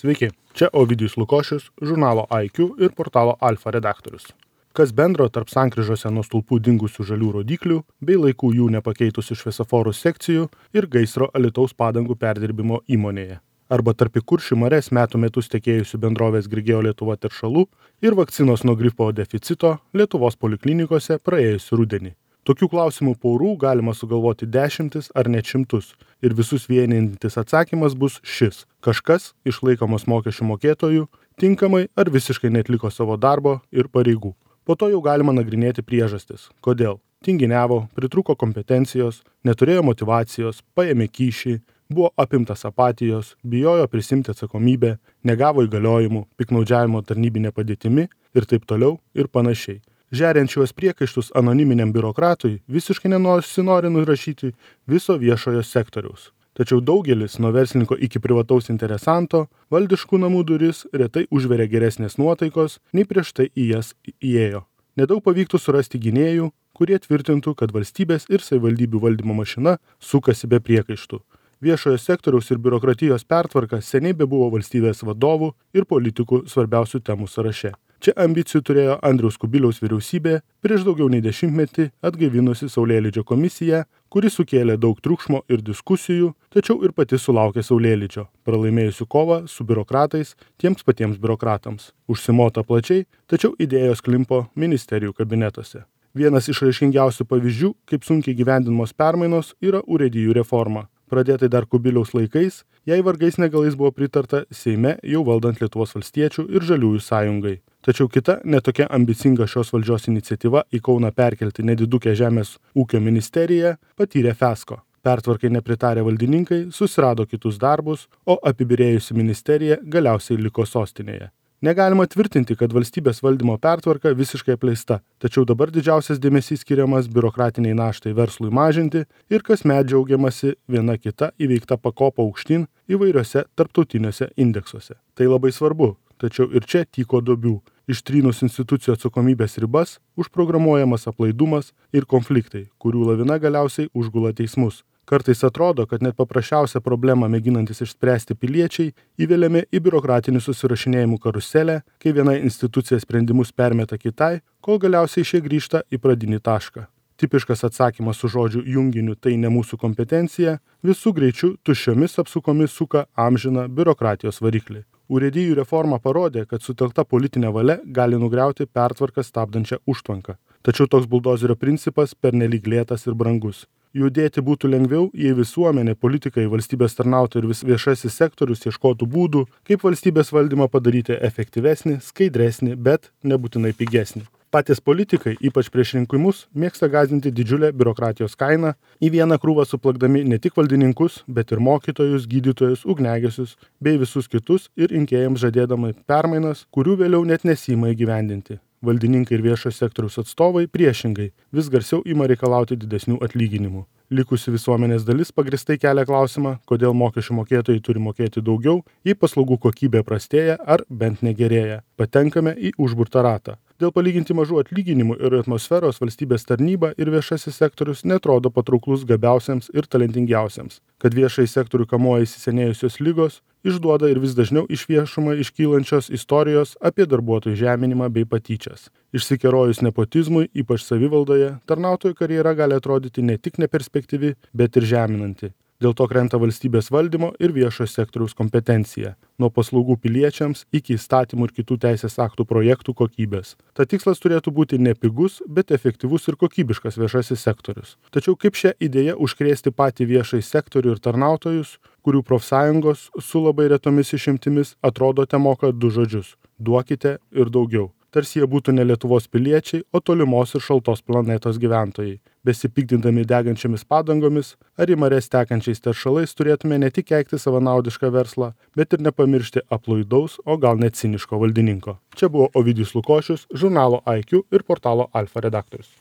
Sveiki, čia Ovidijus Lukošius, žurnalo IQ ir portalo Alfa redaktorius. Kas bendro tarp sankryžose nuo stulpų dingusių žalių rodiklių bei laikų jų nepakeitusių šviesoforų sekcijų ir gaisro Alytaus padangų perdirbimo įmonėje? Arba tarp į Kuršių marias metų metus tekėjusių bendrovės Grigeo Lietuva teršalų ir vakcinos nuo gripo deficito Lietuvos poliklinikose praėjusių rudenį? Tokių klausimų porų galima sugalvoti dešimtis ar net šimtus ir visus vienijantis atsakymas bus šis. Kažkas, išlaikomas mokesčių mokėtojų, tinkamai ar visiškai neatliko savo darbo ir pareigų. Po to jau galima nagrinėti priežastis. Kodėl? Tinginiavo, pritrūko kompetencijos, neturėjo motyvacijos, paėmė kyšį, buvo apimtas apatijos, bijojo prisimti atsakomybę, negavo įgaliojimų, piknaudžiavimo tarnybinė padėtimi ir taip toliau ir panašiai. Žeriant šiuos priekaištus anoniminiam biurokratui visiškai nesinori nurašyti viso viešojo sektoriaus. Tačiau daugelis, nuo verslininko iki privataus interesanto, valdiškų namų duris retai užveria geresnės nuotaikos, nei prieš tai į jas įėjo. Nedaug pavyktų surasti gynėjų, kurie tvirtintų, kad valstybės ir savivaldybių valdymo mašina sukasi be priekaištų. Viešojo sektoriaus ir biurokratijos pertvarka seniai bebuvo valstybės vadovų ir politikų svarbiausių temų sąraše. Čia ambicijų turėjo Andriaus Kubiliaus vyriausybė prieš daugiau nei 10 metį atgaivinusi Saulėlydžio komisiją, kuri sukėlė daug triukšmo ir diskusijų, tačiau ir pati sulaukė Saulėlydžio, pralaimėjusių kovą su biurokratais tiems patiems biurokratams. Užsimota plačiai, tačiau idėjos klimpo ministerijų kabinetuose. Vienas iš raiškingiausių pavyzdžių, kaip sunkiai gyvendinamos permainos, yra urėdijų reforma. Pradėtai dar Kubiliaus laikais, jai vargais negalais buvo pritarta Seime jau valdant Lietuvos valstiečių ir Žaliųjų sąjungai. Tačiau kita netokia ambicinga šios valdžios iniciatyva į Kauną perkelti nedidukę žemės ūkio ministeriją patyrė fiasko. Pertvarkai nepritarę valdininkai susirado kitus darbus, o apibirėjusi ministerija galiausiai liko sostinėje. Negalima tvirtinti, kad valstybės valdymo pertvarka visiškai apleista, tačiau dabar didžiausias dėmesys skiriamas biurokratiniai naštai verslui mažinti ir kasmet džiaugiamasi viena kita įveikta pakopa aukštyn įvairiuose tarptautiniuose indeksuose. Tai labai svarbu, tačiau ir čia tyko duobių. Ištrynus institucijų atsakomybės ribas, užprogramuojamas aplaidumas ir konfliktai, kurių lavina galiausiai užgula teismus. Kartais atrodo, kad net paprasčiausią problemą mėginantis išspręsti piliečiai įveliami į biurokratinių susirašinėjimų karuselę, kai viena institucija sprendimus permeta kitai, kol galiausiai šie grįžta į pradinį tašką. Tipiškas atsakymas su žodžiu junginiu "tai ne mūsų kompetencija" visų greičių tuščiomis apsukomis suka amžiną biurokratijos variklį. Urėdijų reforma parodė, kad sutelkta politinė valia gali nugriauti pertvarką stabdančią užtvanką. Tačiau toks buldozerio principas pernelyg lėtas ir brangus. Judėti būtų lengviau, jei visuomenė, politikai, valstybės tarnautojai ir viešasis sektorius ieškotų būdų, kaip valstybės valdymą padaryti efektyvesnį, skaidresnį, bet nebūtinai pigesnį. Patys politikai, ypač prieš rinkimus, mėgsta gąsdinti didžiulę biurokratijos kainą, į vieną krūvą suplakdami ne tik valdininkus, bet ir mokytojus, gydytojus, ugniagesius bei visus kitus ir rinkėjams žadėdami permainas, kurių vėliau net nesiima įgyvendinti. Valdininkai ir viešo sektoriaus atstovai priešingai vis garsiau ima reikalauti didesnių atlyginimų. Likusi visuomenės dalis pagrįstai kelia klausimą, kodėl mokesčių mokėtojai turi mokėti daugiau, jei paslaugų kokybė prastėja ar bent negerėja. Patenkame į užburtą ratą. Dėl palyginti mažų atlyginimų ir atmosferos valstybės tarnyba ir viešasis sektorius netrodo patrauklus gabiausiams ir talentingiausiams. Kad viešai sektorių kamuoja įsisenėjusios ligos, išduoda ir vis dažniau iš viešumą iškylančios istorijos apie darbuotojų žeminimą bei patyčias. Išsikerojus nepotizmui, ypač savivaldoje, tarnautojų karjera gali atrodyti ne tik neperspektyvi, bet ir žeminanti. Dėl to krenta valstybės valdymo ir viešojo sektoriaus kompetencija, nuo paslaugų piliečiams iki įstatymų ir kitų teisės aktų projektų kokybės. Ta tikslas turėtų būti ne pigus, bet efektyvus ir kokybiškas viešasis sektorius. Tačiau kaip šią idėją užkrėsti patį viešąjį sektorių ir tarnautojus, kurių profsąjungos su labai retomis išimtimis atrodo temoka du žodžius – duokite ir daugiau. Tarsi jie būtų ne Lietuvos piliečiai, o tolimos ir šaltos planetos gyventojai. Besipikdindami degančiamis padangomis ar į marias tekančiais teršalais turėtume ne tik keikti savanaudišką verslą, bet ir nepamiršti aplaidaus, o gal net ciniško valdininko. Čia buvo Ovidijus Lukošius, žurnalo IQ ir portalo Alfa redaktorius.